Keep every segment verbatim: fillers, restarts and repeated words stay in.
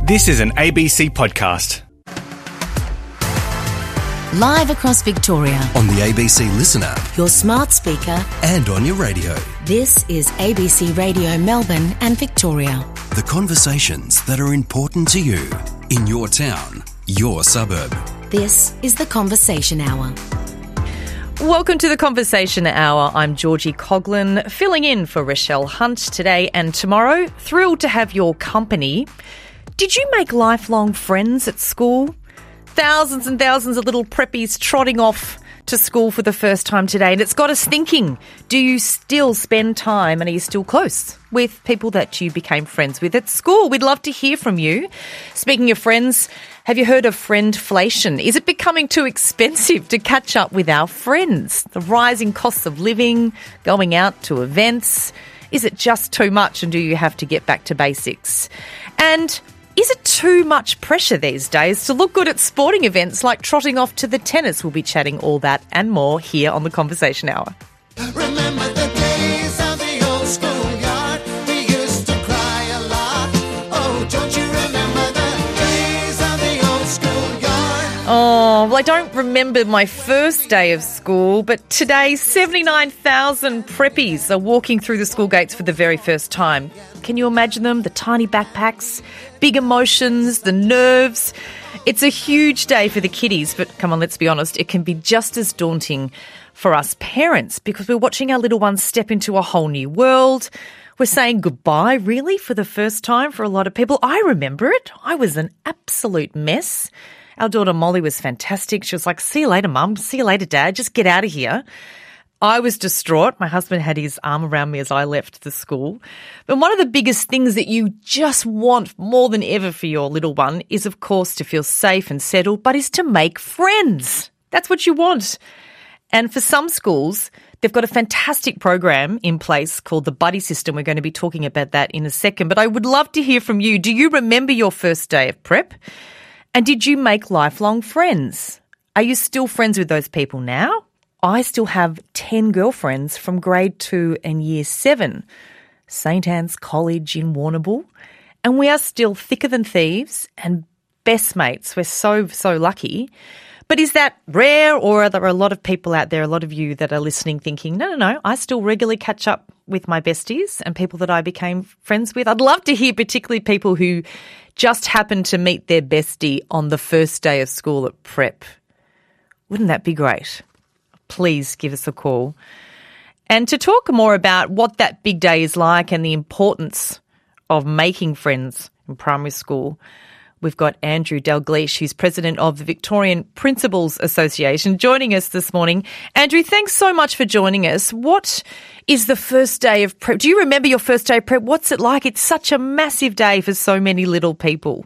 This is an A B C podcast. Live across Victoria, On the A B C Listen app your smart speaker, and on your radio. this is A B C Radio Melbourne and Victoria. The conversations that are important to you in your town, your suburb. This is the Conversation Hour. Welcome to the Conversation Hour. I'm Georgie Coughlin, filling in for Rochelle Hunt today and tomorrow. Thrilled to have your company. Did you make lifelong friends at school? Thousands and thousands of little preppies trotting off to school for the first time today. And it's got us thinking, do you still spend time and are you still close with people that you became friends with at school? We'd love to hear from you. Speaking of friends, have you heard of friendflation? Is it becoming too expensive to catch up with our friends? The rising costs of living, going out to events. Is it just too much and do you have to get back to basics? And is it too much pressure these days to look good at sporting events like trotting off to the tennis? We'll be chatting all that and more here on the Conversation Hour. Remember the days of the old schoolyard. We used to cry a lot. Oh, don't you remember the days of the old schoolyard? Oh, well, I don't remember my first day of school, but today seventy-nine thousand preppies are walking through the school gates for the very first time. Can you imagine them? The tiny backpacks, big emotions, the nerves. It's a huge day for the kiddies, but come on, let's be honest, it can be just as daunting for us parents because we're watching our little ones step into a whole new world. We're saying goodbye, really, for the first time for a lot of people. I remember it. I was an absolute mess. Our daughter Molly was fantastic. She was like, see you later, Mum. See you later, Dad. Just get out of here. I was distraught. My husband had his arm around me as I left the school. But one of the biggest things that you just want more than ever for your little one is, of course, to feel safe and settled, but is to make friends. That's what you want. And for some schools, they've got a fantastic program in place called the Buddy System. We're going to be talking about that in a second. But I would love to hear from you. Do you remember your first day of prep? And did you make lifelong friends? Are you still friends with those people now? I still have ten girlfriends from grade two and year seven, Saint Anne's College in Warrnambool, and we are still thicker than thieves and best mates. We're so, so lucky. But is that rare, or are there a lot of people out there, a lot of you that are listening thinking, no, no, no, I still regularly catch up with my besties and people that I became friends with? I'd love to hear particularly people who just happened to meet their bestie on the first day of school at prep. Wouldn't that be great? Please give us a call. And to talk more about what that big day is like and the importance of making friends in primary school, we've got Andrew Dalgleish, who's president of the Victorian Principals Association, joining us this morning. Andrew, thanks so much for joining us. What is the first day of prep? Do you remember your first day of prep? What's it like? It's such a massive day for so many little people.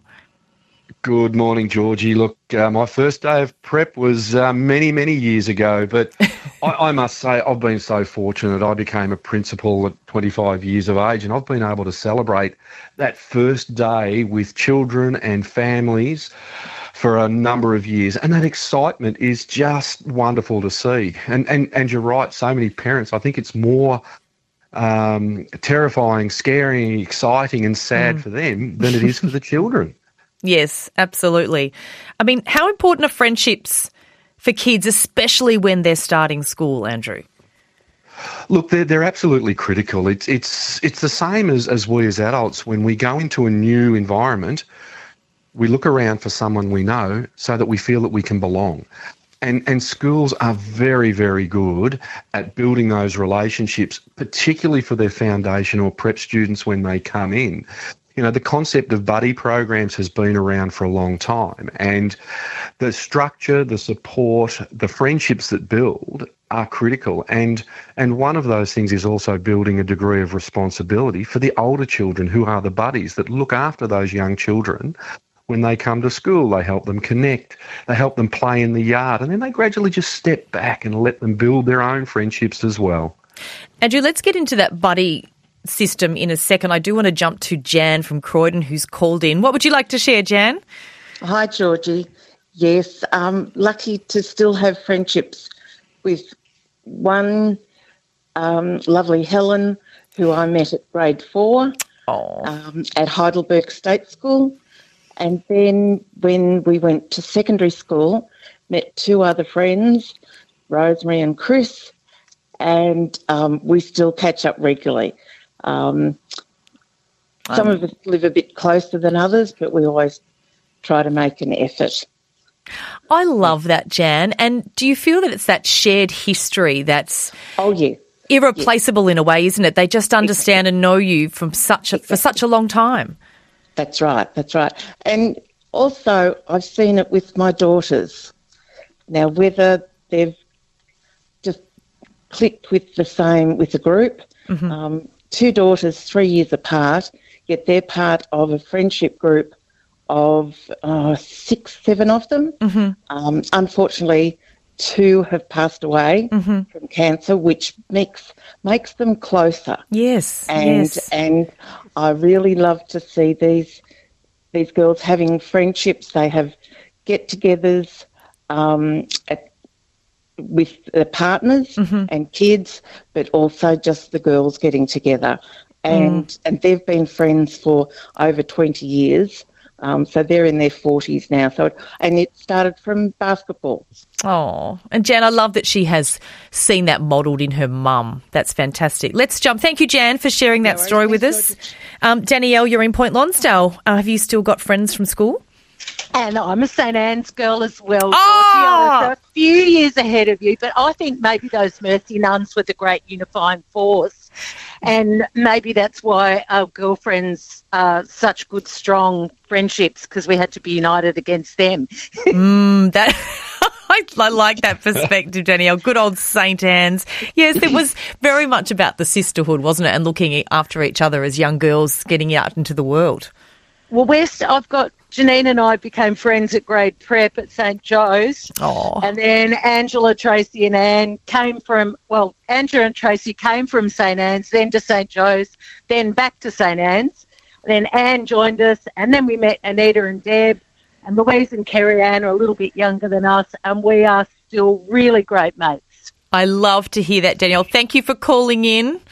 Good morning, Georgie. Look, uh, my first day of prep was uh, many, many years ago, but I, I must say I've been so fortunate. I became a principal at twenty-five years of age, and I've been able to celebrate that first day with children and families for a number of years, and that excitement is just wonderful to see. And and and you're right, so many parents, I think it's more um, terrifying, scary, exciting and sad mm. for them than it is for the children. Yes, absolutely. I mean, how important are friendships for kids, especially when they're starting school, Andrew? Look, they're, they're absolutely critical. It's it's it's the same as, as we as adults. When we go into a new environment, we look around for someone we know so that we feel that we can belong. And and schools are very, very good at building those relationships, particularly for their foundation or prep students when they come in. You know, the concept of buddy programs has been around for a long time, and the structure, the support, the friendships that build are critical. And and one of those things is also building a degree of responsibility for the older children who are the buddies that look after those young children. When they come to school, they help them connect, they help them play in the yard, and then they gradually just step back and let them build their own friendships as well. Andrew, let's get into that buddy system in a second. I do want to jump to Jan from Croydon who's called in. What would you like to share, Jan? Hi, Georgie. Yes, um, lucky to still have friendships with one um, lovely Helen, who I met at grade four oh. um, at Heidelberg State School. And then when we went to secondary school, met two other friends, Rosemary and Chris, and um, we still catch up regularly. Um, some Um, of us live a bit closer than others, but we always try to make an effort. I love that, Jan. And do you feel that it's that shared history that's Oh, yeah. irreplaceable in a way, isn't it? They just understand and know you from such a, for such a long time. That's right, that's right. And also, I've seen it with my daughters. Now, whether they've just clicked with the same, with the group, um, two daughters, three years apart, yet they're part of a friendship group of uh, six, seven of them. Um, unfortunately, two have passed away from cancer, which makes makes them closer. Yes, And yes. and I really love to see these these girls having friendships. They have get-togethers um, at, with their partners and kids, but also just the girls getting together. And and they've been friends for over twenty years. Um, so they're in their forties now. So, and it started from basketball. Oh, and Jan, I love that she has seen that modelled in her mum. That's fantastic. Let's jump. Thank you, Jan, for sharing that worries. story with Thanks, us. Um, Danielle, you're in Point Lonsdale. Uh, have you still got friends from school? And I'm a Saint Anne's girl as well, Oh! Georgia. So a few years ahead of you, but I think maybe those Mercy nuns were the great unifying force. And maybe that's why our girlfriends are such good, strong friendships, because we had to be united against them. Mm, that I, I like that perspective, Danielle. Good old Saint Anne's. Yes, it was very much about the sisterhood, wasn't it? And looking after each other as young girls getting out into the world. Well, we're st- I've got Janine and I became friends at grade prep at Saint Joe's. Oh. And then Angela, Tracy and Anne came from, well, Angela and Tracy came from Saint Anne's, then to Saint Joe's, then back to Saint Anne's. Then Anne joined us, and then we met Anita and Deb, and Louise and Kerry Ann are a little bit younger than us, and we are still really great mates. I love to hear that, Danielle. Thank you for calling in.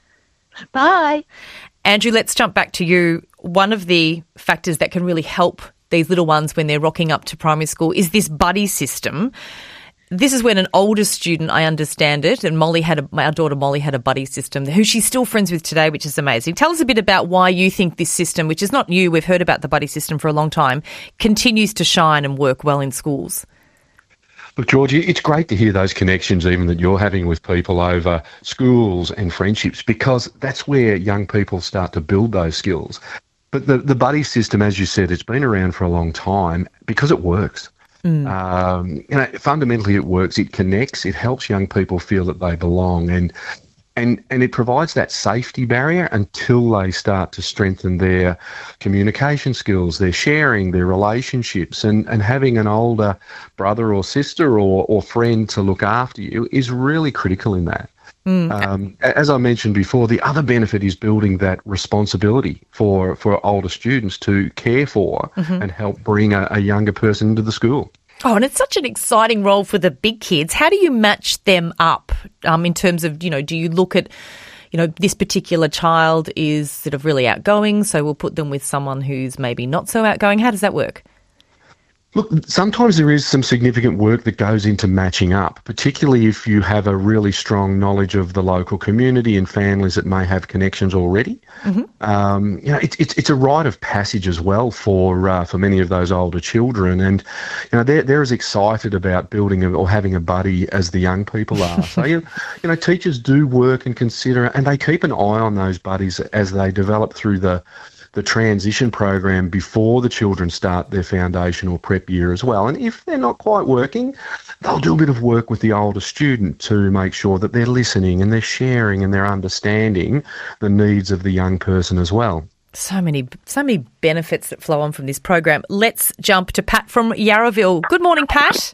Bye. Andrew, let's jump back to you. One of the factors that can really help these little ones when they're rocking up to primary school is this buddy system. This is when an older student, I understand it, and Molly had a, our daughter Molly had a buddy system who she's still friends with today, which is amazing. Tell us a bit about why you think this system, which is not new, we've heard about the buddy system for a long time, continues to shine and work well in schools. Look, Georgie, it's great to hear those connections even that you're having with people over schools and friendships, because that's where young people start to build those skills. But the, the buddy system, as you said, it's been around for a long time because it works. Mm. Um, you know, fundamentally it works. It connects. It helps young people feel that they belong, and and and it provides that safety barrier until they start to strengthen their communication skills, their sharing, their relationships, and, and having an older brother or sister or, or friend to look after you is really critical in that. Mm. Um, as I mentioned before, the other benefit is building that responsibility for, for older students to care for mm-hmm. and help bring a, a younger person into the school. Oh, and it's such an exciting role for the big kids. How do you match them up um, in terms of, you know, do you look at, you know, this particular child is sort of really outgoing, so we'll put them with someone who's maybe not so outgoing? How does that work? Look, sometimes there is some significant work that goes into matching up, particularly if you have a really strong knowledge of the local community and families that may have connections already. Mm-hmm. Um, you know, it's it's it's a rite of passage as well for uh, for many of those older children, and you know they're they're as excited about building a, or having a buddy as the young people are. So you, you know, teachers do work and consider, and they keep an eye on those buddies as they develop through the. the transition program before the children start their foundation or prep year as well. And if they're not quite working, they'll do a bit of work with the older student to make sure that they're listening and they're sharing and they're understanding the needs of the young person as well. So many, so many benefits that flow on from this program. Let's jump to Pat from Yarraville. Good morning, Pat.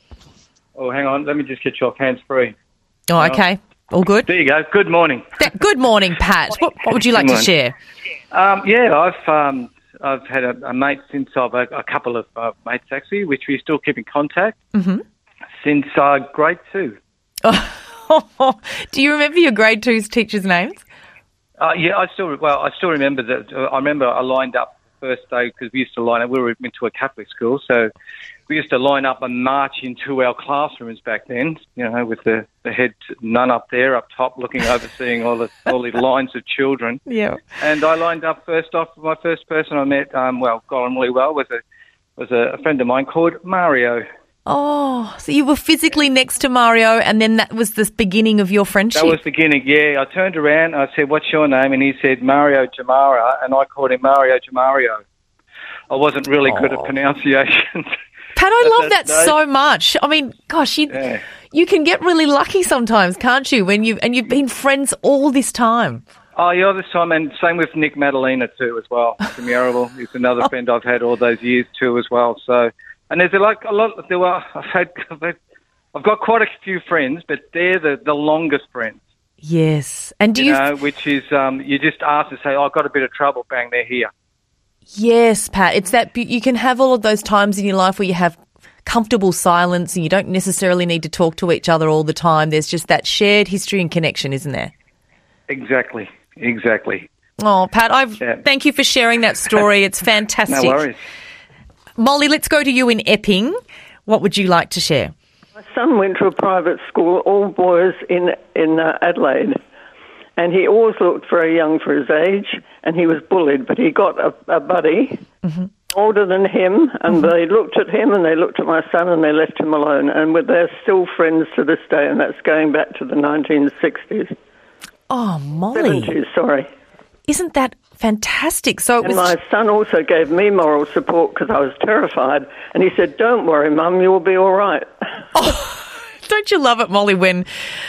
Oh, hang on. Let me just get you off hands-free. Oh, okay. All good? There you go. Good morning. That, good morning, Pat. What, what would you like to share? Um, yeah, I've um, I've had a, a mate since I've a, a couple of uh, mates actually, which we still keep in contact mm-hmm. since uh, grade two. Oh, do you remember your grade two's teachers' names? Uh, yeah, I still well, I still remember that. Uh, I remember I lined up first day, because we used to line up, we were into a Catholic school, so we used to line up and march into our classrooms back then, you know, with the, the head nun up there, up top, looking, overseeing all the all the lines of children. Yeah. And I lined up first off, my first person I met, um, well, got on really well, was a was a, a friend of mine called Mario. Oh, so you were physically next to Mario, and then that was the beginning of your friendship? That was the beginning, yeah. I turned around, I said, what's your name? And he said, Mario Jamara, and I called him Mario Jamario. I wasn't really oh. good at pronunciation. Pat, I love that, that so much. I mean, gosh, you yeah. you can get really lucky sometimes, can't you? When you and you've been friends all this time. Oh, yeah, all this time, and same with Nick Madalena too, as well. From Yarraville, he's another oh. friend I've had all those years too, as well. So, and there's a, like a lot. There were I've had I've, had, I've got quite a few friends, but they're the, the longest friends. Yes, and do you, you know, which is um, you just ask to say, oh, I've got a bit of trouble, bang, they're here. Yes, Pat. It's that you can have all of those times in your life where you have comfortable silence and you don't necessarily need to talk to each other all the time. There's just that shared history and connection, isn't there? Exactly, exactly. Oh, Pat, I've yeah. thank you for sharing that story. It's fantastic. No worries. Molly, let's go to you in Epping. What would you like to share? My son went to a private school, all boys in in uh, Adelaide. And he always looked very young for his age, and he was bullied, but he got a, a buddy mm-hmm. older than him, and mm-hmm. they looked at him and they looked at my son and they left him alone. And they're still friends to this day, and that's going back to the nineteen sixties. Oh, Molly. seventies, sorry. Isn't that fantastic? So it and was... my son also gave me moral support because I was terrified, and he said, don't worry, Mum, you'll be all right. Oh, don't you love it, Molly, when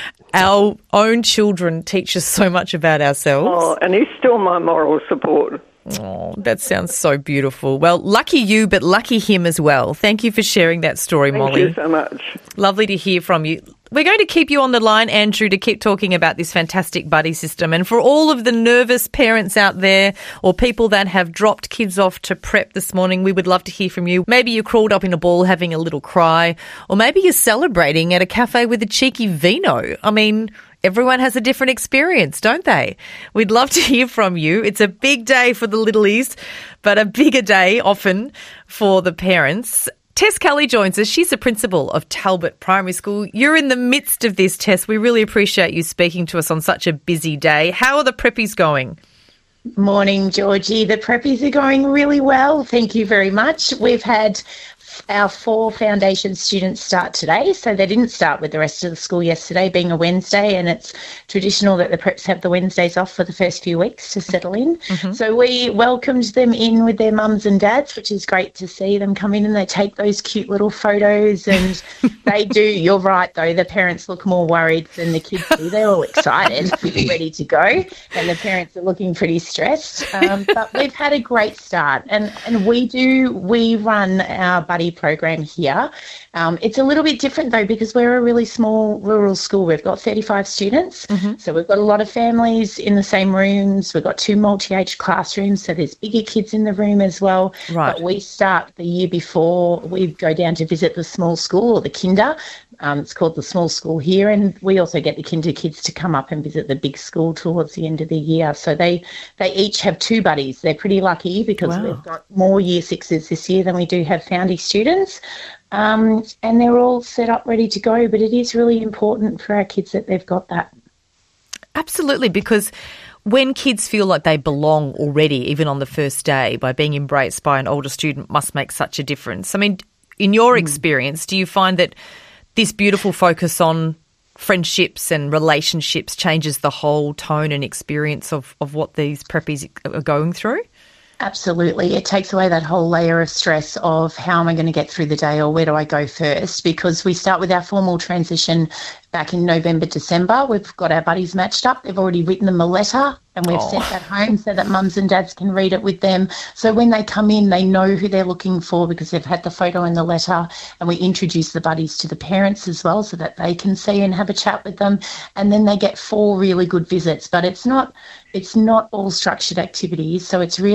our own children teach us so much about ourselves? Oh, and he's still my moral support. Oh, that sounds so beautiful. Well, lucky you, but lucky him as well. Thank you for sharing that story, Thank Molly. Thank you so much. Lovely to hear from you. We're going to keep you on the line, Andrew, to keep talking about this fantastic buddy system. And for all of the nervous parents out there or people that have dropped kids off to prep this morning, we would love to hear from you. Maybe you crawled up in a ball having a little cry, or maybe you're celebrating at a cafe with a cheeky vino. I mean, everyone has a different experience, don't they? We'd love to hear from you. It's a big day for the littlies, but a bigger day often for the parents. Tess Kelly joins us. She's the principal of Talbot Primary School. You're in the midst of this, Tess. We really appreciate you speaking to us on such a busy day. How are the preppies going? Morning, Georgie. The preppies are going really well. Thank you very much. We've had our four foundation students start today, so they didn't start with the rest of the school yesterday, being a Wednesday, and it's traditional that the preps have the Wednesdays off for the first few weeks to settle in. Mm-hmm. So we welcomed them in with their mums and dads, which is great to see them come in, and they take those cute little photos, and they do. You're right, though, the parents look more worried than the kids do. They're all excited, ready to go, and the parents are looking pretty stressed. Um, but we've had a great start, and, and we do, we run our buddy program here. Um, it's a little bit different though because we're a really small rural school. We've got thirty-five students, mm-hmm. so we've got a lot of families in the same rooms. We've got two multi-age classrooms, so there's bigger kids in the room as well. Right. But we start the year before we go down to visit the small school or the kinder. Um, it's called the small school here, and we also get the kinder kids to come up and visit the big school towards the end of the year. So they, they each have two buddies. They're pretty lucky because wow. we've got more year sixes this year than we do have foundie students. Um, and they're all set up ready to go, but it is really important for our kids that they've got that. Absolutely, because when kids feel like they belong already, even on the first day, by being embraced by an older student must make such a difference. I mean, in your mm. experience, do you find that this beautiful focus on friendships and relationships changes the whole tone and experience of, of what these preppies are going through? Absolutely. It takes away that whole layer of stress of how am I going to get through the day or where do I go first, because we start with our formal transition back in November, December. We've got our buddies matched up. They've already written them a letter and we've oh. sent that home so that mums and dads can read it with them. So when they come in, they know who they're looking for because they've had the photo in the letter, and we introduce the buddies to the parents as well so that they can see and have a chat with them. And then they get four really good visits, but it's not it's not all structured activities. So it's really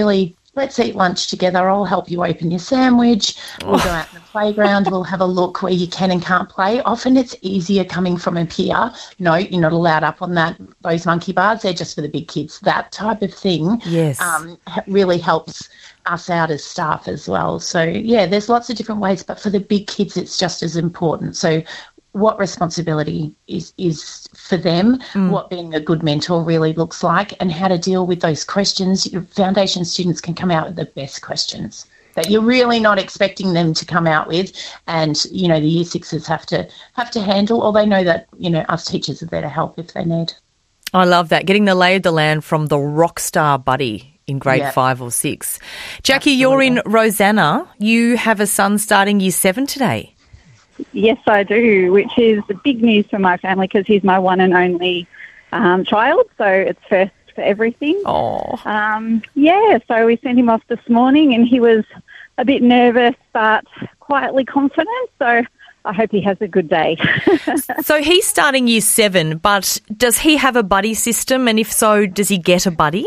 let's eat lunch together. I'll help you open your sandwich. We'll go out in the playground. We'll have a look where you can and can't play. Often it's easier coming from a peer. No, you're not allowed up on that. Those monkey bars, they're just for the big kids. That type of thing Yes. um, ha- really helps us out as staff as well. So, yeah, there's lots of different ways, but for the big kids, it's just as important. So what responsibility is, is for them, what being a good mentor really looks like, and how to deal with those questions. Your foundation students can come out with the best questions that you're really not expecting them to come out with, and, you know, the year sixes have to have to handle, or they know that, you know, us teachers are there to help if they need. I love that. Getting the lay of the land from the rock star buddy in grade Yep. five or six. Jackie, you're in Rosanna. You have a son starting year seven today. Yes, I do, which is big news for my family because he's my one and only um, child, so it's first for everything. Oh. Um, yeah, so we sent him off this morning and he was a bit nervous but quietly confident, so I hope he has a good day. So he's starting year seven, but does he have a buddy system? And if so, does he get a buddy?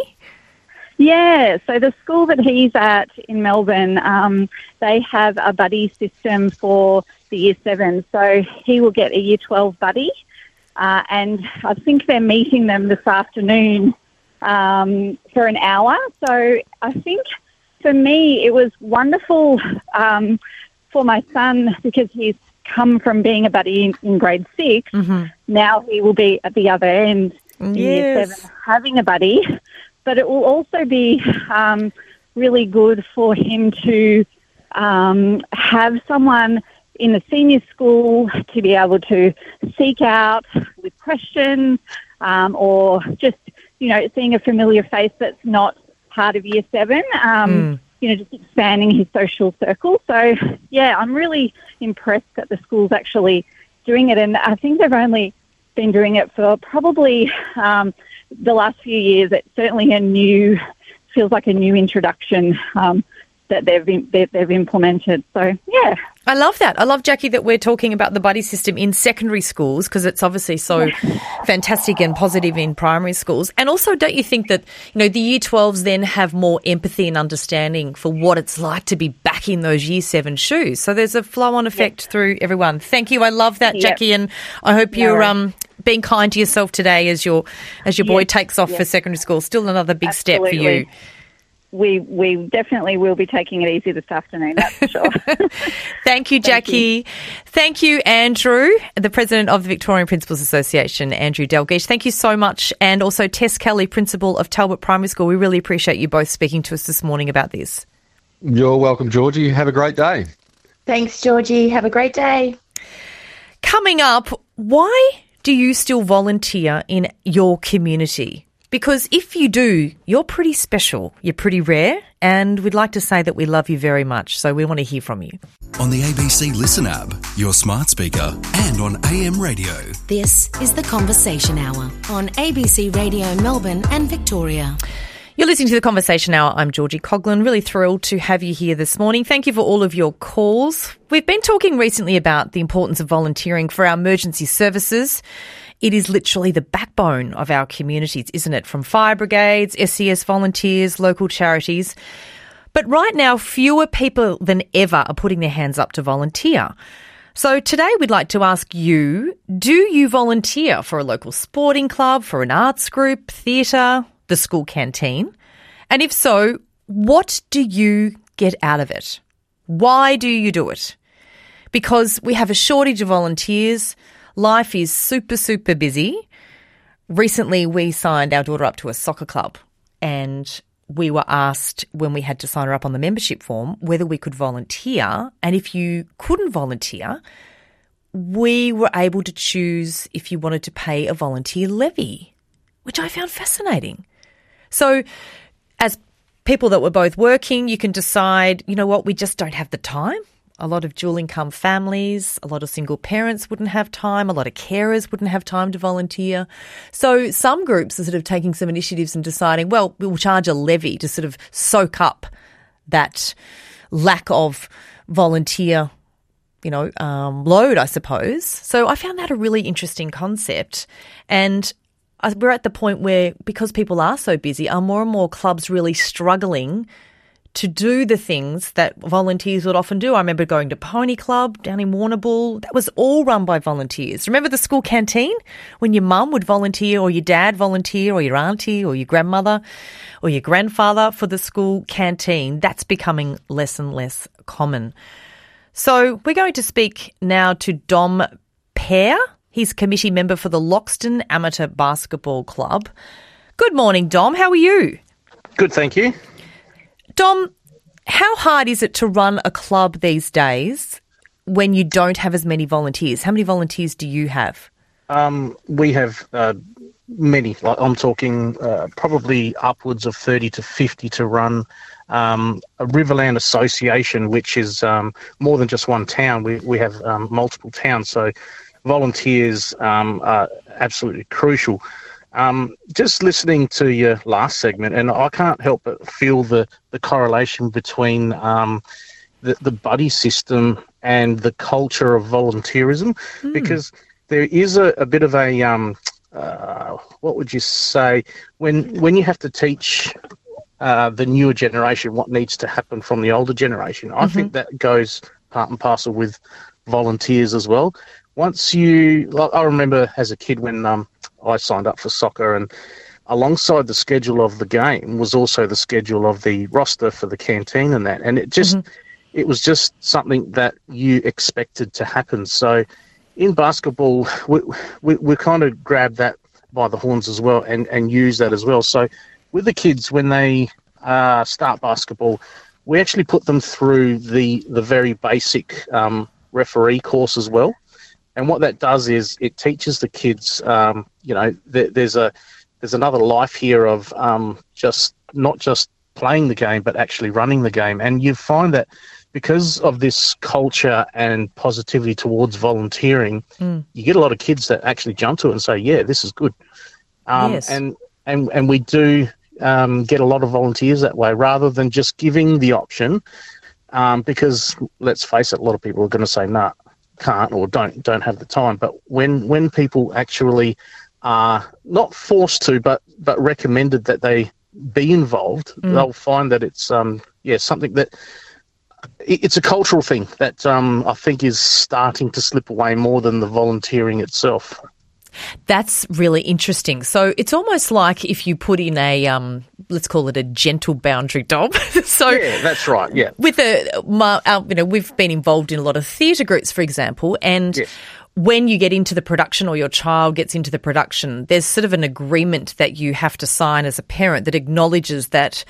Yeah, so the school that he's at in Melbourne, um, they have a buddy system for the year seven. So he will get a year twelve buddy, uh, and I think they're meeting them this afternoon um, for an hour. So I think for me it was wonderful um, for my son because he's come from being a buddy in, in grade six. Mm-hmm. Now he will be at the other end in year Yes. seven having a buddy. But it will also be um, really good for him to um, have someone in the senior school to be able to seek out with questions um, or just, you know, seeing a familiar face that's not part of year seven, um, Mm. you know, just expanding his social circle. So, yeah, I'm really impressed that the school's actually doing it. And I think they've only been doing it for probably um, the last few years. It's certainly a new, feels like a new introduction um, that they've in, that they've implemented. So, yeah. I love that. I love, Jackie, that we're talking about the buddy system in secondary schools because it's obviously so fantastic and positive in primary schools. And also, don't you think that, you know, the year twelves then have more empathy and understanding for what it's like to be back in those year seven shoes? So there's a flow-on effect through everyone. Thank you. I love that, Yep. Jackie, and I hope No you're worries. um, being kind to yourself today as your as your boy Yes, takes off yes. for secondary school. Still another big step for you. Absolutely. We we definitely will be taking it easy this afternoon, that's for sure. Thank you, Jackie. Thank you, Andrew, the president of the Victorian Principals Association, Andrew Dalgleish. Thank you so much. And also Tess Kelly, principal of Talbot Primary School. We really appreciate you both speaking to us this morning about this. You're welcome, Georgie. Have a great day. Thanks, Georgie. Have a great day. Coming up, why do you still volunteer in your community? Because if you do, you're pretty special, you're pretty rare, and we'd like to say that we love you very much, so we want to hear from you. On the A B C Listen app, your smart speaker, and on A M radio. This is the Conversation Hour on A B C Radio Melbourne and Victoria. You're listening to The Conversation Hour. I'm Georgie Coughlin. Really thrilled to have you here this morning. Thank you for all of your calls. We've been talking recently about the importance of volunteering for our emergency services. It is literally the backbone of our communities, isn't it? From fire brigades, S C S volunteers, local charities. But right now, fewer people than ever are putting their hands up to volunteer. So today we'd like to ask you, do you volunteer for a local sporting club, for an arts group, theatre, the school canteen? And if so, what do you get out of it? Why do you do it? Because we have a shortage of volunteers. Life is super, super busy. Recently, we signed our daughter up to a soccer club, and we were asked when we had to sign her up on the membership form whether we could volunteer. And if you couldn't volunteer, we were able to choose if you wanted to pay a volunteer levy, which I found fascinating. So as people that were both working, you can decide, you know what, we just don't have the time. A lot of dual income families, a lot of single parents wouldn't have time, a lot of carers wouldn't have time to volunteer. So some groups are sort of taking some initiatives and deciding, well, we'll charge a levy to sort of soak up that lack of volunteer, you know, um, load, I suppose. So I found that a really interesting concept. And we're at the point where, because people are so busy, are more and more clubs really struggling to do the things that volunteers would often do. I remember going to Pony Club down in Warrnambool. That was all run by volunteers. Remember the school canteen when your mum would volunteer or your dad volunteer or your auntie or your grandmother or your grandfather for the school canteen? That's becoming less and less common. So we're going to speak now to Dom Pear. He's committee member for the Loxton Amateur Basketball Club. Good morning, Dom. How are you? Good, thank you. Dom, how hard is it to run a club these days when you don't have as many volunteers? How many volunteers do you have? Um, we have uh, many. Like I'm talking uh, probably upwards of thirty to fifty to run um, a Riverland Association, which is um, more than just one town. We, we have um, multiple towns, so volunteers um, are absolutely crucial. Um, just listening to your last segment, and I can't help but feel the, the correlation between um, the, the buddy system and the culture of volunteerism, mm. because there is a, a bit of a, um, uh, what would you say, when when you have to teach uh, the newer generation what needs to happen from the older generation, I mm-hmm. think that goes part and parcel with volunteers as well. Once you, like I remember as a kid when um, I signed up for soccer, and alongside the schedule of the game was also the schedule of the roster for the canteen and that. And it just, mm-hmm. it was just something that you expected to happen. So in basketball, we, we, we kind of grabbed that by the horns as well and, and use that as well. So with the kids, when they uh, start basketball, we actually put them through the, the very basic um, referee course as well. And what that does is it teaches the kids, um, you know, th- there's a there's another life here of um, just not just playing the game, but actually running the game. And you find that because of this culture and positivity towards volunteering, mm. you get a lot of kids that actually jump to it and say, yeah, this is good. Um, yes. And and and we do um, get a lot of volunteers that way, rather than just giving the option. Um, because let's face it, a lot of people are going to say, nah, can't or don't don't have the time. But when when people actually are not forced to, but but recommended that they be involved, mm. they'll find that it's um yeah something that it, it's a cultural thing that um I think is starting to slip away more than the volunteering itself. That's really interesting. So it's almost like if you put in a, um, let's call it a gentle boundary, Dom. So yeah, that's right. Yeah. With a, my, our, you know, we've been involved in a lot of theatre groups, for example, and yes. when you get into the production or your child gets into the production, there's sort of an agreement that you have to sign as a parent that acknowledges that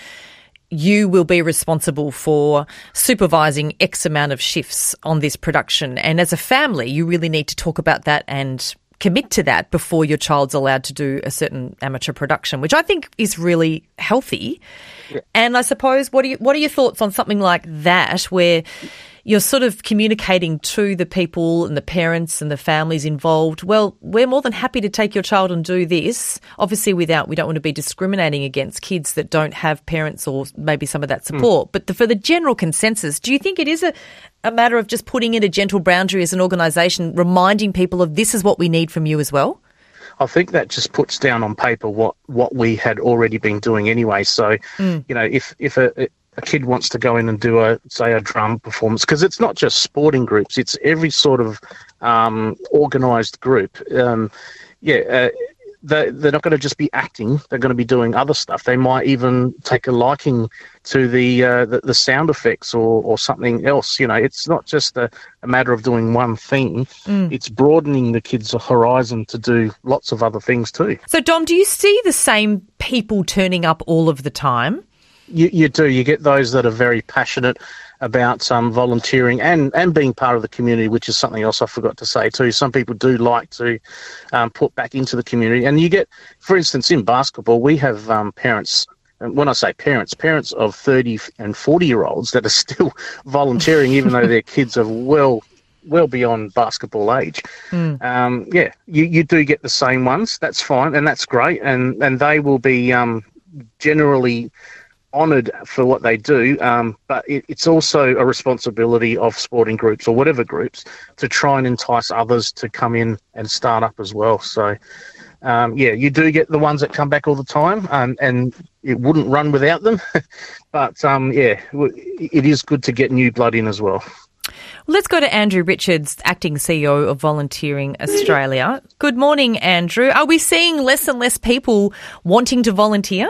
you will be responsible for supervising X amount of shifts on this production. And as a family, you really need to talk about that and commit to that before your child's allowed to do a certain amateur production, which I think is really healthy. Yeah. And I suppose, what are you, what are your thoughts on something like that, where you're sort of communicating to the people and the parents and the families involved, well, we're more than happy to take your child and do this. Obviously, without, we don't want to be discriminating against kids that don't have parents or maybe some of that support. Mm. But the, for the general consensus, do you think it is a, a matter of just putting in a gentle boundary as an organisation, reminding people of this is what we need from you as well? I think that just puts down on paper what, what we had already been doing anyway. So, mm. you know, if, if a, a kid wants to go in and do a, say, a drum performance, because it's not just sporting groups, it's every sort of um, organised group. Um, yeah, uh, they, they're not going to just be acting, they're going to be doing other stuff. They might even take a liking to the uh, the, the sound effects or, or something else. You know, it's not just a, a matter of doing one thing. Mm. It's broadening the kids' horizon to do lots of other things too. So, Dom, do you see the same people turning up all of the time? You, you do. You get those that are very passionate about um, volunteering and, and being part of the community, which is something else I forgot to say too. Some people do like to um, put back into the community. And you get, for instance, in basketball, we have um, parents, and when I say parents, parents of thirty and forty-year-olds that are still volunteering, even though their kids are well well beyond basketball age. Mm. Um, yeah, you, you do get the same ones. That's fine, and that's great. And, and they will be um, generally honoured for what they do, um, but it, it's also a responsibility of sporting groups or whatever groups to try and entice others to come in and start up as well. So Um, yeah, you do get the ones that come back all the time, um, and it wouldn't run without them. But, um, yeah, w- it is good to get new blood in as well. Let's go to Andrew Richards, Acting C E O of Volunteering Australia. Good morning, Andrew. Are we seeing less and less people wanting to volunteer?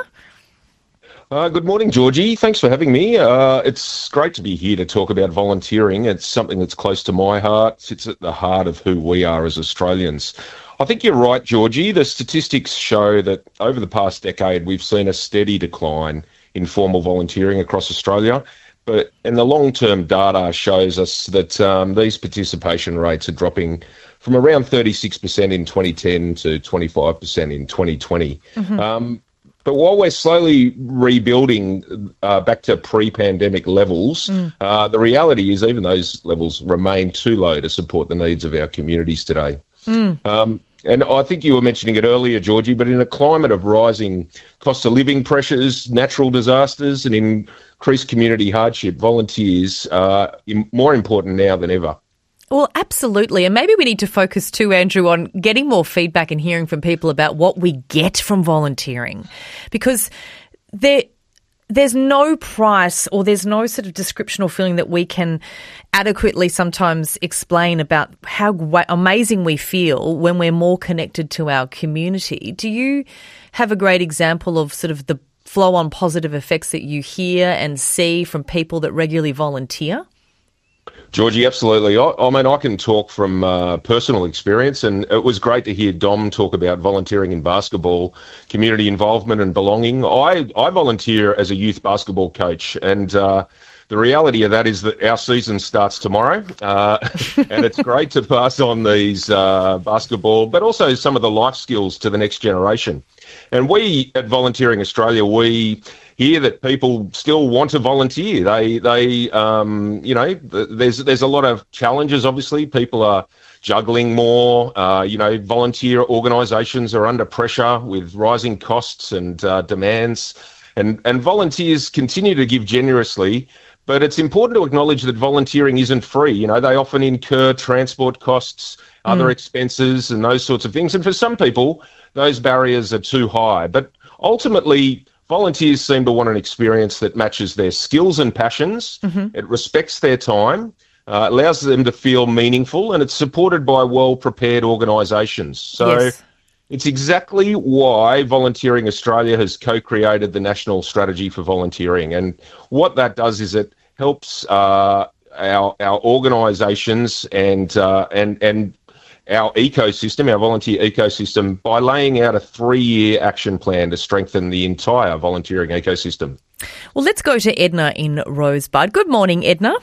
Uh, good morning, Georgie. Thanks for having me. Uh, it's great to be here to talk about volunteering. It's something that's close to my heart, sits at the heart of who we are as Australians. I think you're right, Georgie. The statistics show that over the past decade, we've seen a steady decline in formal volunteering across Australia. But and the long-term data shows us that um, these participation rates are dropping from around thirty-six percent in twenty ten to twenty-five percent in twenty twenty. Mm-hmm. Um, But while we're slowly rebuilding uh, back to pre-pandemic levels, mm. uh, the reality is even those levels remain too low to support the needs of our communities today. Mm. Um, and I think you were mentioning it earlier, Georgie, but in a climate of rising cost of living pressures, natural disasters and increased community hardship, volunteers are more important now than ever. Well, absolutely. And maybe we need to focus too, Andrew, on getting more feedback and hearing from people about what we get from volunteering. Because there, there's no price or there's no sort of description or feeling that we can adequately sometimes explain about how wa- amazing we feel when we're more connected to our community. Do you have a great example of sort of the flow-on positive effects that you hear and see from people that regularly volunteer? Georgie, absolutely. I, I mean, I can talk from uh, personal experience, and it was great to hear Dom talk about volunteering in basketball, community involvement and belonging. I, I volunteer as a youth basketball coach, and uh, the reality of that is that our season starts tomorrow, uh, and it's great to pass on these uh, basketball, but also some of the life skills to the next generation. And we at Volunteering Australia, we hear that people still want to volunteer. They, they, um, you know, there's there's a lot of challenges. Obviously, people are juggling more. Uh, you know, volunteer organisations are under pressure with rising costs and uh, demands, and and volunteers continue to give generously. But it's important to acknowledge that volunteering isn't free. You know, they often incur transport costs, other mm. expenses, and those sorts of things. And for some people, those barriers are too high. But ultimately, volunteers seem to want an experience that matches their skills and passions. Mm-hmm. It respects their time, uh, allows them to feel meaningful, and it's supported by well-prepared organisations. So yes. It's exactly why Volunteering Australia has co-created the National Strategy for Volunteering. And what that does is it helps uh, our our organisations and uh, and and our ecosystem, our volunteer ecosystem, by laying out a three-year action plan to strengthen the entire volunteering ecosystem. Well, let's go to Edna in Rosebud. Good morning, Edna.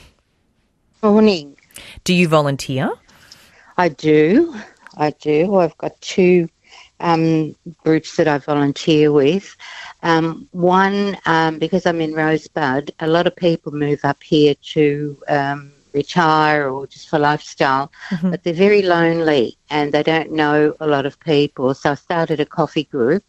Morning. Do you volunteer? I do. I do. I've got two um, groups that I volunteer with. Um, one, um, because I'm in Rosebud, a lot of people move up here to um, retire or just for lifestyle, mm-hmm. but they're very lonely and they don't know a lot of people. So I started a coffee group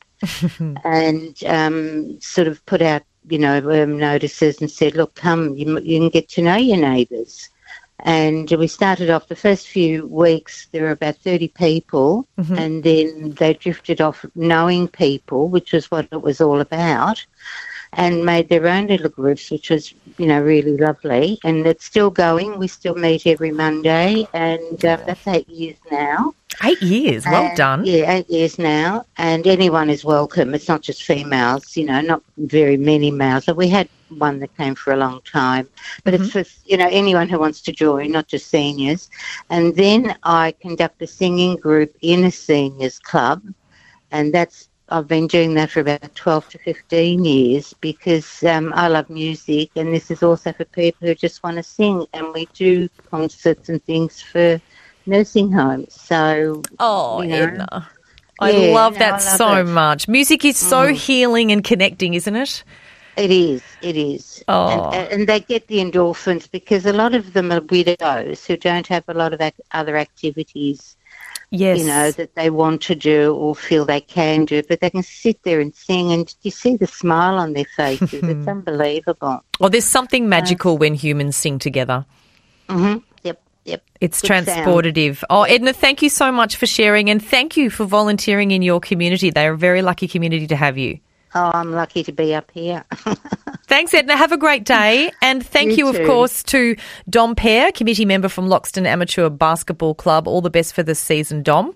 and um, sort of put out, you know, um, notices and said, look, come, you, you can get to know your neighbours. And we started off the first few weeks, there were about thirty people, mm-hmm. and then they drifted off knowing people, which was what it was all about, and made their own little groups, which was, you know, really lovely. And it's still going. We still meet every Monday, and uh, that's eight years now. Eight years, well and, done. Yeah, eight years now, and anyone is welcome. It's not just females, you know, not very many males. So we had one that came for a long time, but mm-hmm. it's for, you know, anyone who wants to join, not just seniors. And then I conduct a singing group in a seniors club, and that's I've been doing that for about twelve to fifteen years because um, I love music, and this is also for people who just want to sing, and we do concerts and things for nursing homes. So, oh, you know, Edna, I yeah, love no, that I love so it. much. Music is so Mm. healing and connecting, isn't it? It is, it is. Oh. And, and they get the endorphins because a lot of them are widows who don't have a lot of ac- other activities, yes. you know, that they want to do or feel they can do, but they can sit there and sing, and you see the smile on their faces. It's unbelievable. Well, there's something magical uh, when humans sing together. Mm-hmm. Yep. Yep. It's Good sound. transportative. Oh, Edna, thank you so much for sharing, and thank you for volunteering in your community. They're a very lucky community to have you. Oh, I'm lucky to be up here. Thanks, Edna. Have a great day. And thank you, You of too. course, to Dom Pear, committee member from Loxton Amateur Basketball Club. All the best for this season, Dom.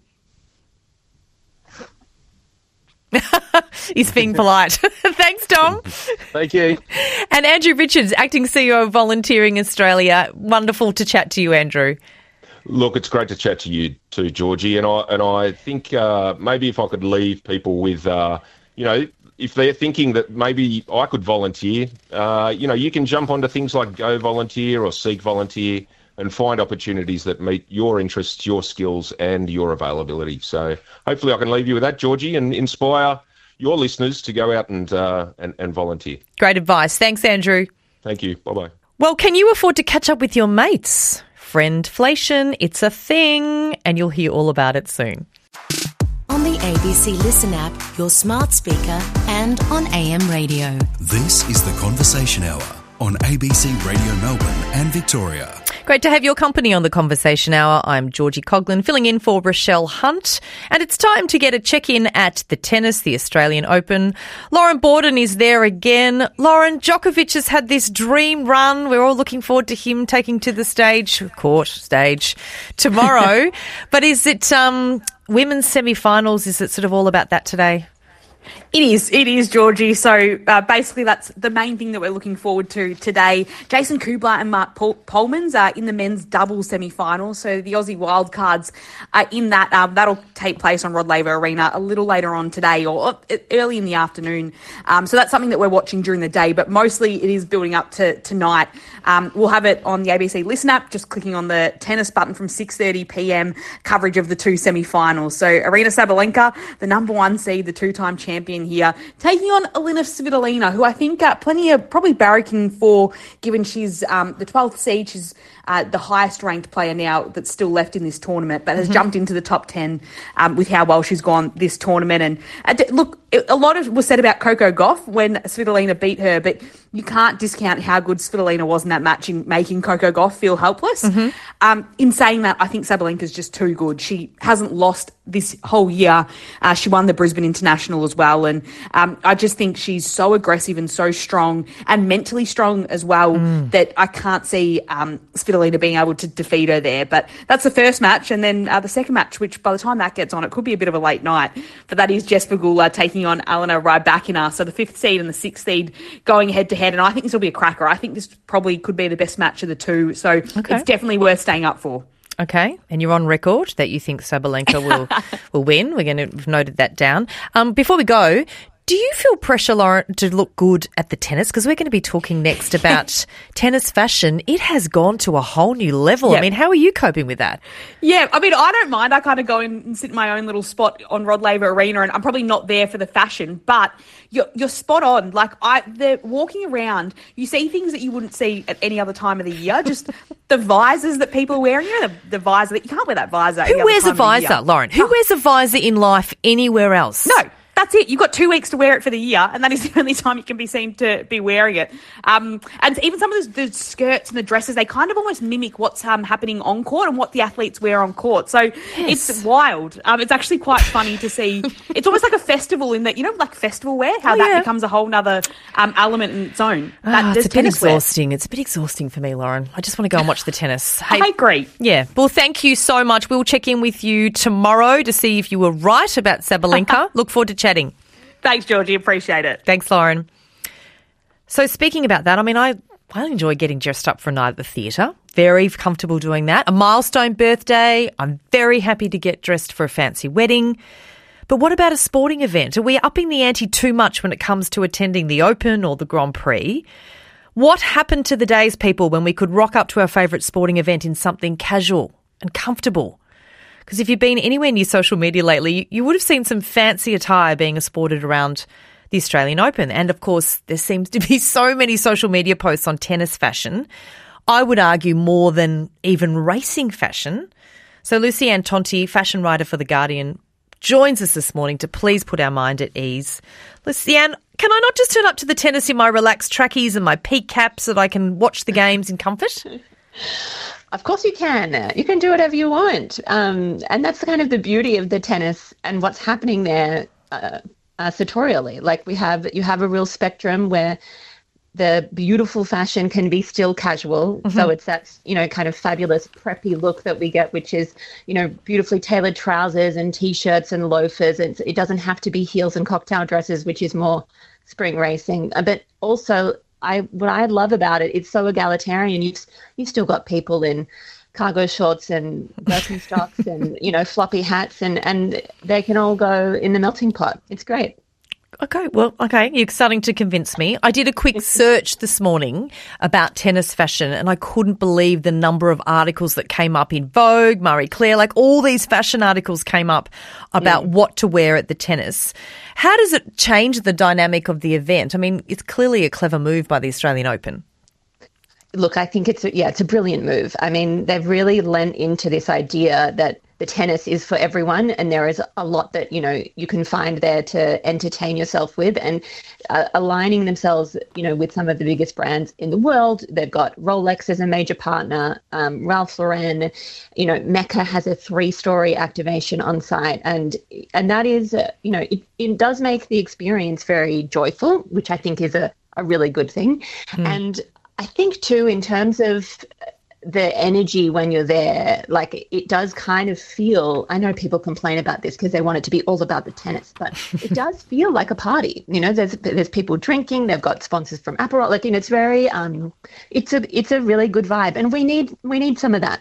He's being polite. Thanks, Dom. Thank you. And Andrew Richards, Acting C E O of Volunteering Australia. Wonderful to chat to you, Andrew. Look, it's great to chat to you too, Georgie. And I and I think uh, maybe if I could leave people with, uh, you know, if they're thinking that maybe I could volunteer, uh, you know, you can jump onto things like Go Volunteer or Seek Volunteer and find opportunities that meet your interests, your skills and your availability. So hopefully I can leave you with that, Georgie, and inspire your listeners to go out and uh, and, and volunteer. Great advice. Thanks, Andrew. Thank you. Bye-bye. Well, can you afford to catch up with your mates? Friendflation, it's a thing, and you'll hear all about it soon. On the A B C Listen app, your smart speaker, and on A M radio. This is the Conversation Hour on A B C Radio Melbourne and Victoria. Great to have your company on the Conversation Hour. I'm Georgie Coughlin, filling in for Rochelle Hunt. And it's time to get a check-in at the tennis, the Australian Open. Lauren Borden is there again. Lauren, Djokovic has had this dream run. We're all looking forward to him taking to the stage, court stage, tomorrow. But is it um, women's semi-finals? Is it sort of all about that today? It is, it is, Georgie. So uh, basically that's the main thing that we're looking forward to today. Jason Kubler and Mark Pol- Polmans are in the men's doubles semi-final. So the Aussie wildcards are in that. Um, that'll take place on Rod Laver Arena a little later on today or early in the afternoon. Um, so that's something that we're watching during the day, but mostly it is building up to tonight. Um, we'll have it on the A B C Listen app, just clicking on the tennis button from six thirty p.m. coverage of the two semi-finals. So Arina Sabalenka, the number one seed, the two-time champion here, taking on Elena Svitolina, who I think uh, plenty are probably barracking for, given she's um, the twelfth seed. She's uh, the highest ranked player now that's still left in this tournament, but has Mhm. jumped into the top ten um, with how well she's gone this tournament. And uh, d- look, it, a lot of was said about Coco Gauff when Svitolina beat her, but you can't discount how good Svitolina was in that match in making Coco Gauff feel helpless. Mm-hmm. Um, in saying that, I think Sabalenka's just too good. She hasn't lost this whole year. Uh, she won the Brisbane International as well. And um, I just think she's so aggressive and so strong and mentally strong as well Mm. that I can't see um, Svitolina being able to defeat her there. But that's the first match. And then uh, the second match, which by the time that gets on, it could be a bit of a late night. But that is Jess Pegula taking on Alena Rybakina. So the fifth seed and the sixth seed going head to head. And I think this will be a cracker. I think this probably could be the best match of the two. So Okay. it's definitely worth staying up for. Okay, and you're on record that you think Sabalenka will will win. We're going to have noted that down. Um, before we go, do you feel pressure, Lauren, to look good at the tennis? Because we're going to be talking next about tennis fashion. It has gone to a whole new level. I Yep. mean, how are you coping with that? Yeah, I mean, I don't mind. I kind of go in and sit in my own little spot on Rod Laver Arena, and I'm probably not there for the fashion, but you're, you're spot on. Like, I, they're walking around, you see things that you wouldn't see at any other time of the year. Just the visors that people are wearing. You know, the, the visor, that you can't wear that visor. any Who other wears a time of the visor, year. Lauren? Who wears a visor in life anywhere else? No. That's it. You've got two weeks to wear it for the year, and that is the only time you can be seen to be wearing it. Um, and even some of the, the skirts and the dresses, they kind of almost mimic what's um, happening on court and what the athletes wear on court. So Yes. it's wild. Um, it's actually quite funny to see. It's almost like a festival in that, you know, like festival wear, how Oh, that yeah. becomes a whole nother um, element in its own. That Ah, does it's a bit tennis wear. exhausting. It's a bit exhausting for me, Lauren. I just want to go and watch the tennis. I agree. Yeah. Well, thank you so much. We'll check in with you tomorrow to see if you were right about Sabalenka. Look forward to chatting. Thanks, Georgie. Appreciate it. Thanks, Lauren. So speaking about that, I mean, I, I enjoy getting dressed up for a night at the theatre. Very comfortable doing that. A milestone birthday. I'm very happy to get dressed for a fancy wedding. But what about a sporting event? Are we upping the ante too much when it comes to attending the Open or the Grand Prix? What happened to the days, people, when we could rock up to our favourite sporting event in something casual and comfortable? Because if you've been anywhere near social media lately, you, you would have seen some fancy attire being sported around the Australian Open. And of course, there seems to be so many social media posts on tennis fashion. I would argue more than even racing fashion. So Lucy Ann Tonti, fashion writer for The Guardian, joins us this morning to please put our mind at ease. Lucy Ann, can I not just turn up to the tennis in my relaxed trackies and my peak cap so that I can watch the games in comfort? Of course you can. You can do whatever you want. Um, and that's kind of the beauty of the tennis and what's happening there uh, uh, sartorially. Like we have, you have a real spectrum where the beautiful fashion can be still casual. Mm-hmm. So it's that, you know, kind of fabulous preppy look that we get, which is, you know, beautifully tailored trousers and T-shirts and loafers. It's, it doesn't have to be heels and cocktail dresses, which is more spring racing. Uh, But also, I what I love about it, it's so egalitarian. You've, you've still got people in cargo shorts and Birkenstocks and, you know, floppy hats, and, and they can all go in the melting pot. It's great. Okay, well, okay, you're starting to convince me. I did a quick search this morning about tennis fashion, and I couldn't believe the number of articles that came up in Vogue, Marie Claire, like all these fashion articles came up about Mm. what to wear at the tennis. How does it change the dynamic of the event? I mean, it's clearly a clever move by the Australian Open. Look, I think it's a, yeah, it's a brilliant move. I mean, they've really lent into this idea that the tennis is for everyone, and there is a lot that, you know, you can find there to entertain yourself with, and uh, aligning themselves, you know, with some of the biggest brands in the world. They've got Rolex as a major partner, um, Ralph Lauren, you know, Mecca has a three-story activation on site, and and that is, uh, you know, it, it does make the experience very joyful, which I think is a, a really good thing. Mm. And I think too, in terms of the energy when you're there, like it does kind of feel, I know people complain about this because they want it to be all about the tennis, but it does feel like a party. You know, there's there's people drinking, they've got sponsors from Aperol, like, you know, it's very, um, it's a it's a really good vibe, and we need we need some of that.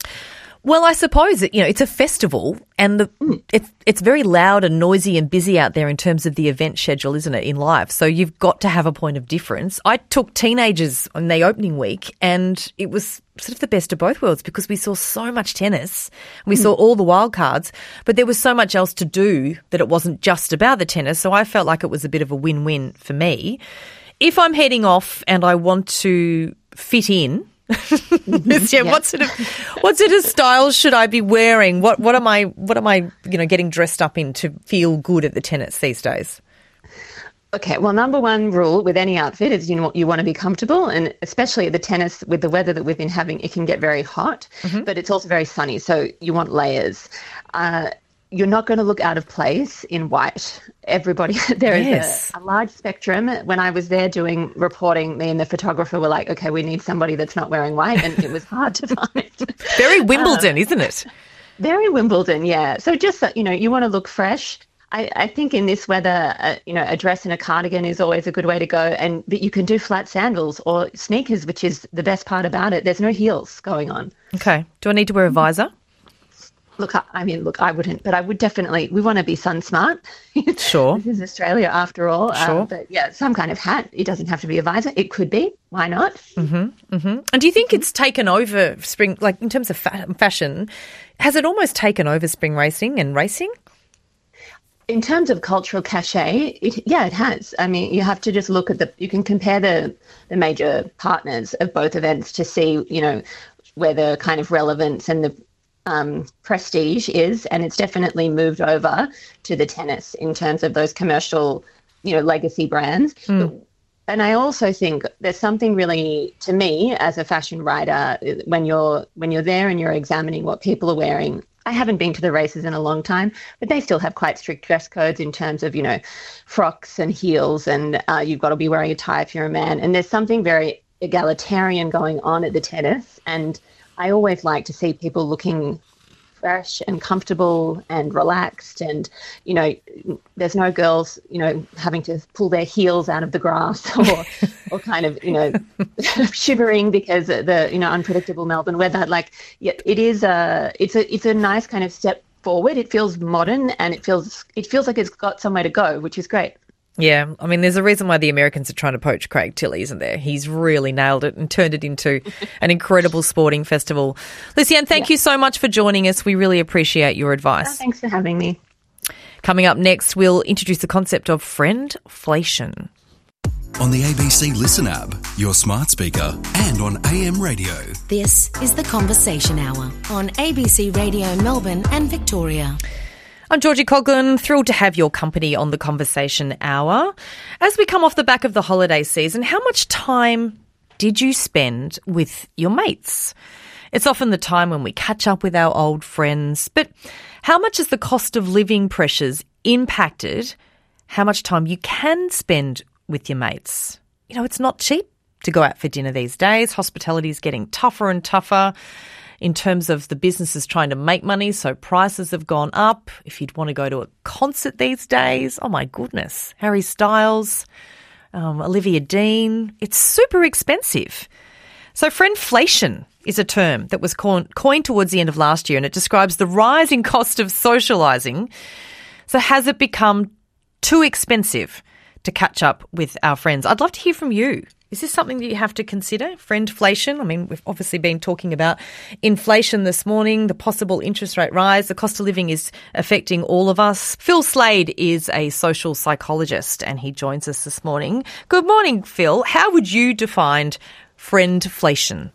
Well, I suppose it, you know, it's a festival, and the, mm. it's it's very loud and noisy and busy out there in terms of the event schedule, isn't it, in life? So you've got to have a point of difference. I took teenagers on the opening week, and it was sort of the best of both worlds because we saw so much tennis. We mm. saw all the wild cards, but there was so much else to do that it wasn't just about the tennis. So I felt like it was a bit of a win-win for me. If I'm heading off and I want to fit in, yeah, Yeah. what sort of what sort of styles should I be wearing? What what am I what am I you know getting dressed up in to feel good at the tennis these days? Okay, well, number one rule with any outfit is you know you want to be comfortable, and especially at the tennis with the weather that we've been having, it can get very hot, Mm-hmm. but it's also very sunny, so you want layers. Uh, you're not going to look out of place in white. Everybody, there is Yes. a, a large spectrum. When I was there doing reporting, me and the photographer were like, okay, we need somebody that's not wearing white, and it was hard to find. Very Wimbledon, isn't it? Very Wimbledon, yeah. So just that, you know, you want to look fresh. I, I think in this weather, uh, you know, a dress and a cardigan is always a good way to go. And but you can do flat sandals or sneakers, which is the best part about it. There's no heels going on. Okay. Do I need to wear a visor? Look, I, I mean, look, I wouldn't, but I would definitely. We want to be sun smart. Sure. This is Australia after all. um, Sure. but yeah, some kind of hat. It doesn't have to be a visor. It could be. Why not? Mm-hmm, mm-hmm. And do you think it's taken over spring, like in terms of fa- fashion, has it almost taken over spring racing and racing? In terms of cultural cachet, it, yeah, it has. I mean, you have to just look at the, you can compare the, the major partners of both events to see, you know, where the kind of relevance and the um, prestige is. And it's definitely moved over to the tennis in terms of those commercial, you know, legacy brands. Mm. And I also think there's something really, to me, as a fashion writer, when you're when you're there and you're examining what people are wearing. I haven't been to the races in a long time, but they still have quite strict dress codes in terms of, you know, frocks and heels, and uh, you've got to be wearing a tie if you're a man. And there's something very egalitarian going on at the tennis. And I always like to see people looking fresh and comfortable and relaxed, and you know there's no girls you know having to pull their heels out of the grass or or kind of you know shivering because of the you know unpredictable Melbourne weather. Like yeah, it is a it's a it's a nice kind of step forward. It feels modern, and it feels it feels like it's got somewhere to go, which is great. Yeah, I mean, there's a reason why the Americans are trying to poach Craig Tilley, isn't there? He's really nailed it and turned it into an incredible sporting festival. Lucienne, thank Yeah. you so much for joining us. We really appreciate your advice. Oh, thanks for having me. Coming up next, we'll introduce the concept of friendflation. On the A B C Listen app, your smart speaker, and on A M radio. This is The Conversation Hour on A B C Radio Melbourne and Victoria. I'm Georgie Coughlin, thrilled to have your company on the Conversation Hour. As we come off the back of the holiday season, how much time did you spend with your mates? It's often the time when we catch up with our old friends. But how much has the cost of living pressures impacted how much time you can spend with your mates? You know, it's not cheap to go out for dinner these days. Hospitality is getting tougher and tougher in terms of the businesses trying to make money, so prices have gone up. If you'd want to go to a concert these days, oh my goodness, Harry Styles, um, Olivia Dean, it's super expensive. So friendflation is a term that was coined towards the end of last year, and it describes the rising cost of socialising. So has it become too expensive to catch up with our friends? I'd love to hear from you. Is this something that you have to consider, friendflation? I mean, we've obviously been talking about inflation this morning, the possible interest rate rise. The cost of living is affecting all of us. Phil Slade is a social psychologist and he joins us this morning. Good morning, Phil. How would you define friendflation?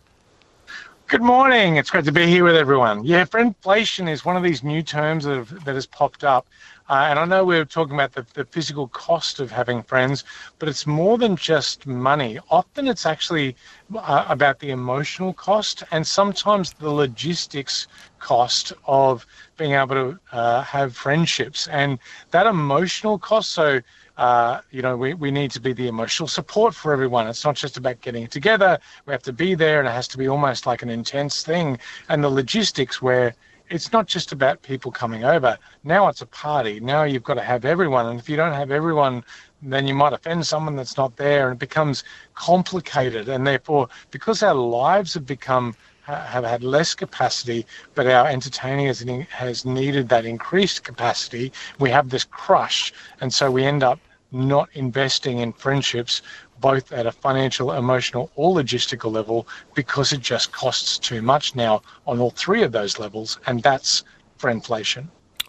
Good morning. It's great to be here with everyone. Yeah, friendflation is one of these new terms that, have, that has popped up. Uh, and I know we were talking about the, the physical cost of having friends, but it's more than just money. Often it's actually uh, about the emotional cost and sometimes the logistics cost of being able to uh, have friendships. And that emotional cost, so Uh, you know, we, we need to be the emotional support for everyone. It's not just about getting together. We have to be there, and it has to be almost like an intense thing. And the logistics where it's not just about people coming over. Now it's a party. Now you've got to have everyone. And if you don't have everyone, then you might offend someone that's not there, and it becomes complicated. And therefore, because our lives have become have had less capacity, but our entertaining has, has needed that increased capacity, we have this crush. And so we end up not investing in friendships, both at a financial, emotional, or logistical level, because it just costs too much now on all three of those levels, and that's friendflation.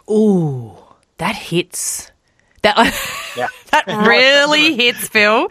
Ooh, that hits. That yeah. that really hits, Phil.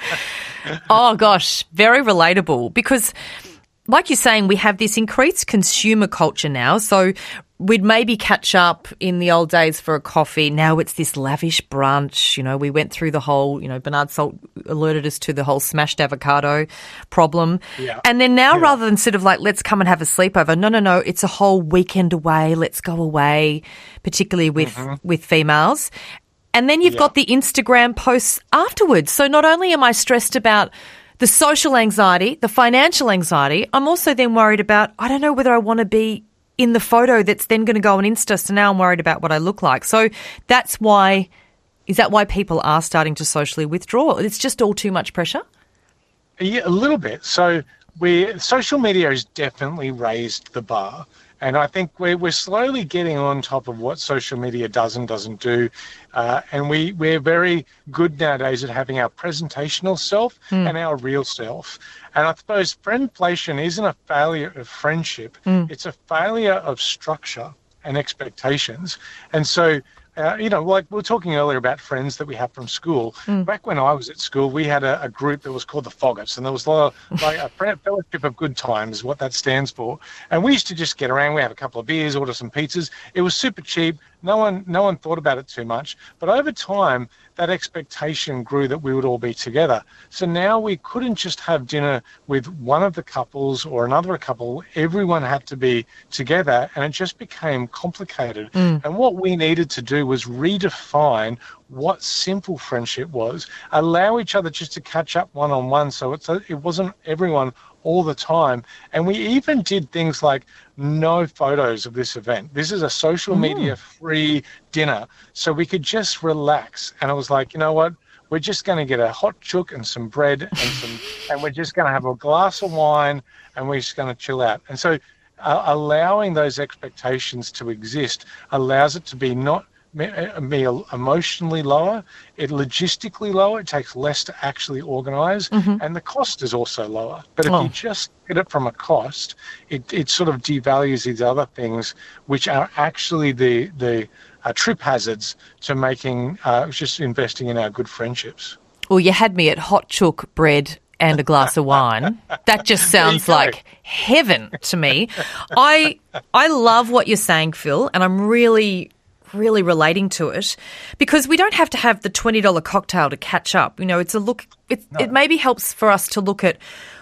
Oh gosh, very relatable, because like you're saying, we have this increased consumer culture now. So we'd maybe catch up in the old days for a coffee. Now it's this lavish brunch. You know, we went through the whole, you know, Bernard Salt alerted us to the whole smashed avocado problem. Yeah. And then now, Yeah. rather than sort of like, let's come and have a sleepover, no, no, no, it's a whole weekend away. Let's go away, particularly with, Mm-hmm. with females. And then you've Yeah. got the Instagram posts afterwards. So not only am I stressed about the social anxiety, the financial anxiety, I'm also then worried about, I don't know whether I want to be in the photo that's then going to go on Insta. So now I'm worried about what I look like. So that's why, is that why people are starting to socially withdraw? It's just all too much pressure? Yeah, a little bit. So we social media has definitely raised the bar. And I think we're, we're slowly getting on top of what social media does and doesn't do. Uh, and we, we're very good nowadays at having our presentational self Mm. and our real self. And I suppose friendflation isn't a failure of friendship. Mm. It's a failure of structure and expectations. And so, uh, you know, like we were talking earlier about friends that we have from school. Mm. Back when I was at school, we had a, a group that was called the Foggers, and there was a lot of, like a friend- fellowship of good times, is what that stands for. And we used to just get around. We have a couple of beers, order some pizzas. It was super cheap. No one, no one thought about it too much. But over time, that expectation grew that we would all be together. So now we couldn't just have dinner with one of the couples or another couple. Everyone had to be together, and it just became complicated. Mm. And what we needed to do was redefine what simple friendship was, allow each other just to catch up one-on-one, so it's a, it wasn't everyone all the time. And we even did things like no photos of this event. This is a social Mm. media free dinner, so we could just relax. And I was like, you know what? We're just going to get a hot chook and some bread and some, and we're just going to have a glass of wine, and we're just going to chill out. And so uh, allowing those expectations to exist allows it to be not me emotionally lower, it logistically lower, it takes less to actually organise, Mhm. and the cost is also lower. But if Oh. you just get it from a cost, it, it sort of devalues these other things, which are actually the, the uh, trip hazards to making, uh, just investing in our good friendships. Well, you had me at hot chook, bread and a glass of wine. That just There you sounds go. like heaven to me. I I love what you're saying, Phil, and I'm really really relating to it, because we don't have to have the twenty dollars cocktail to catch up. You know, it's a look, it, it maybe helps for us to look at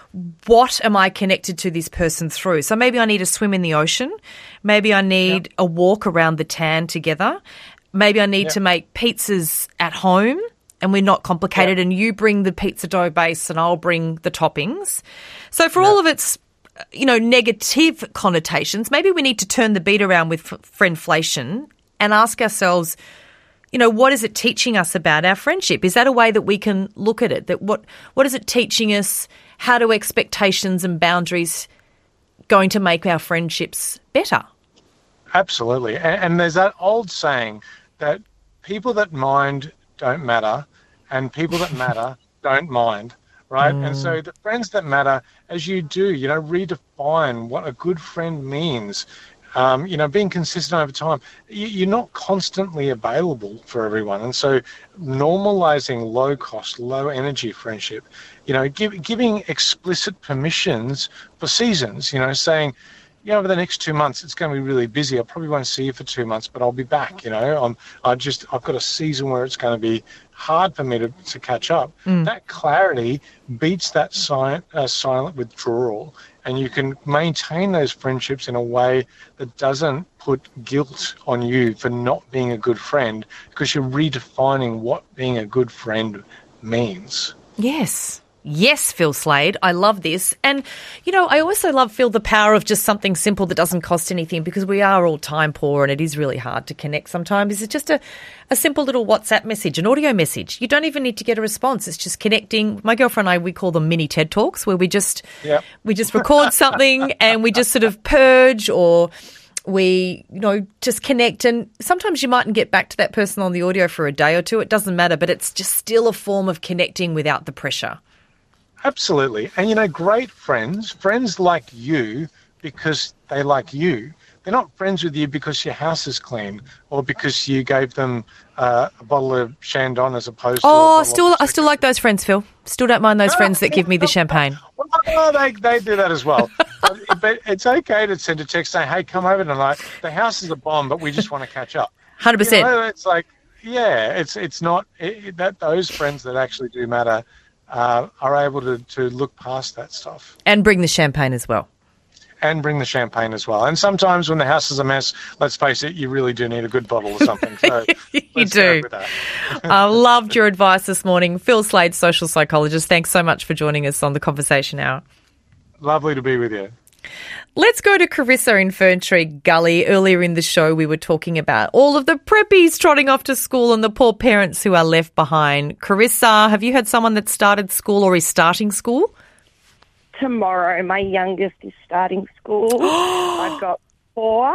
what am I connected to this person through? So maybe I need a swim in the ocean. Maybe I need yep. a walk around the tan together. Maybe I need yep. to make pizzas at home and we're not complicated yep. and you bring the pizza dough base and I'll bring the toppings. So for yep. all of its, you know, negative connotations, maybe we need to turn the beat around with friendflation and ask ourselves, you know, what is it teaching us about our friendship? Is that a way that we can look at it? That what what is it teaching us? How do expectations and boundaries going to make our friendships better? Absolutely. And, and there's that old saying that people that mind don't matter and people that matter don't mind, right? Mm. And so the friends that matter, as you do, you know, redefine what a good friend means. Um, you know, being consistent over time, you, you're not constantly available for everyone. And so normalizing low cost, low energy friendship, you know, give, giving explicit permissions for seasons, you know, saying, you know, over the next two months, it's going to be really busy. I probably won't see you for two months, but I'll be back, you know. I'm, I just, I've got a season where it's going to be hard for me to, to catch up. Mm. That clarity beats that si- uh, silent withdrawal. And you can maintain those friendships in a way that doesn't put guilt on you for not being a good friend because you're redefining what being a good friend means. Yes. Yes, Phil Slade. I love this. And, you know, I also love, Phil, the power of just something simple that doesn't cost anything because we are all time poor and it is really hard to connect sometimes. It's just a, a simple little WhatsApp message, an audio message. You don't even need to get a response. It's just connecting. My girlfriend and I, we call them mini TED Talks where we just, yep. we just record something and we just sort of purge or we, you know, just connect. And sometimes you mightn't get back to that person on the audio for a day or two. It doesn't matter, but it's just still a form of connecting without the pressure. Absolutely. And, you know, great friends, friends like you because they like you. They're not friends with you because your house is clean or because you gave them uh, a bottle of Chandon as opposed oh, to... Oh, still, I still like those friends, Phil. Still don't mind those friends that give me the champagne. Well, they, they do that as well. but, but it's okay to send a text saying, hey, come over tonight. The house is a bomb, but we just want to catch up. one hundred percent. You know, it's like, yeah, it's it's not... It, that those friends that actually do matter Uh, are able to, to look past that stuff. And bring the champagne as well. And bring the champagne as well. And sometimes when the house is a mess, let's face it, you really do need a good bottle or something. So you do. I loved your advice this morning. Phil Slade, social psychologist, thanks so much for joining us on the Conversation Hour. Lovely to be with you. Let's go to Carissa in Ferntree Gully. Earlier in the show, we were talking about all of the preppies trotting off to school and the poor parents who are left behind. Carissa, have you had someone that started school or is starting school? Tomorrow, my youngest is starting school. I've got four,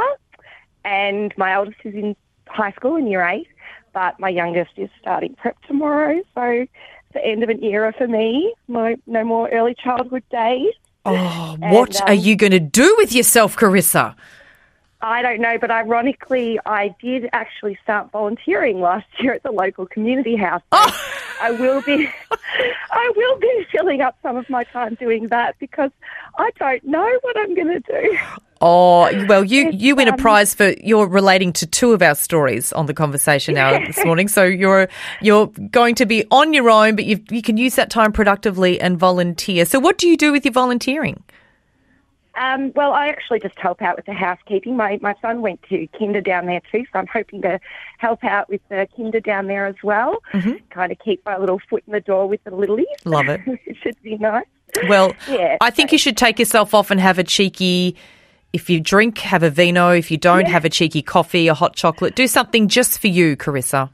and my oldest is in high school in year eight, but my youngest is starting prep tomorrow. So it's the end of an era for me. My, no more early childhood days. Oh, what and, um, are you going to do with yourself, Carissa? I don't know, but ironically, I did actually start volunteering last year at the local community house. So oh. I will be, I will be filling up some of my time doing that because I don't know what I'm going to do. Oh, well, you, It's, you win a um, prize for you're relating to two of our stories on the Conversation Hour Yeah. this morning. So you're you're going to be on your own, but you you can use that time productively and volunteer. So what do you do with your volunteering? Um, well, I actually just help out with the housekeeping. My my son went to kinder down there too, so I'm hoping to help out with the kinder down there as well. Mm-hmm. Kind of keep my little foot in the door with the littlies. Love it. It should be nice. Well, Yeah, I think you should take yourself off and have a cheeky, if you drink, have a vino. If you don't, Yeah. have a cheeky coffee, a hot chocolate. Do something just for you, Carissa.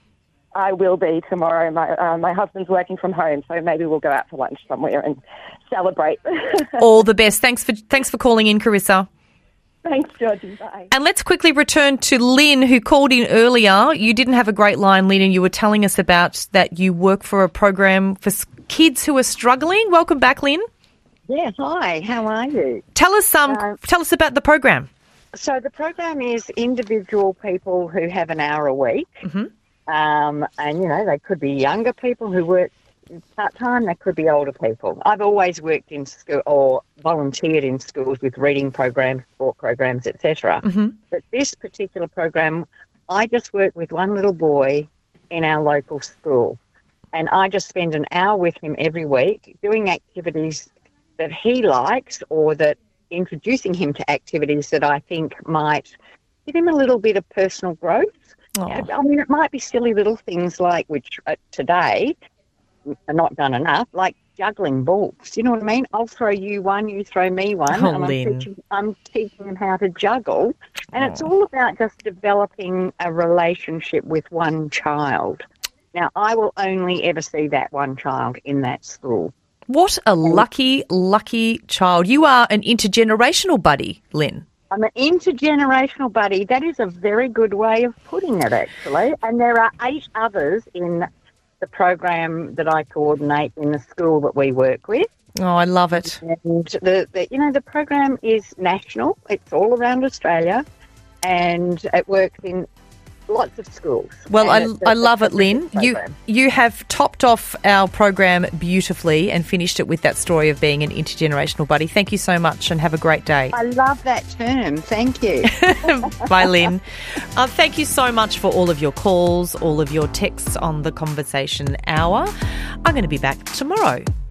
I will be tomorrow. My uh, my husband's working from home, so maybe we'll go out for lunch somewhere and celebrate. All the best. Thanks for thanks for calling in, Carissa. Thanks, Georgie. Bye. And let's quickly return to Lynn, who called in earlier. You didn't have a great line, Lynn, and you were telling us about that you work for a program for s- kids who are struggling. Welcome back, Lynn. Yeah, hi. How are you? Tell us um Uh, tell us about the program. So the program is individual people who have an hour a week. Mm-hmm. Um, and, you know, they could be younger people who work part-time. They could be older people. I've always worked in school or volunteered in schools with reading programs, sport programs, et cetera. Mm-hmm. But this particular program, I just work with one little boy in our local school. And I just spend an hour with him every week doing activities that he likes, or that introducing him to activities that I think might give him a little bit of personal growth. Oh. I mean, it might be silly little things like, which uh, today are not done enough, like juggling balls. You know what I mean? I'll throw you one, you throw me one, Oh, and I'm Lynn. teaching, I'm teaching him how to juggle. And it's Oh. all about just developing a relationship with one child. Now, I will only ever see that one child in that school. What a lucky, lucky child. You are an intergenerational buddy, Lynn. I'm an intergenerational buddy. That is a very good way of putting it, actually. And there are eight others in the program that I coordinate in the school that we work with. Oh, I love it. And the, the you know, the program is national. It's all around Australia, and it works in lots of schools. Well, I, And it's a- I love it's it, a Lynn. brilliant You program. you have topped off our program beautifully and finished it with that story of being an intergenerational buddy. Thank you so much and have a great day. I love that term. Thank you. Bye, Lynn. Uh, thank you so much for all of your calls, all of your texts on the Conversation Hour. I'm going to be back tomorrow.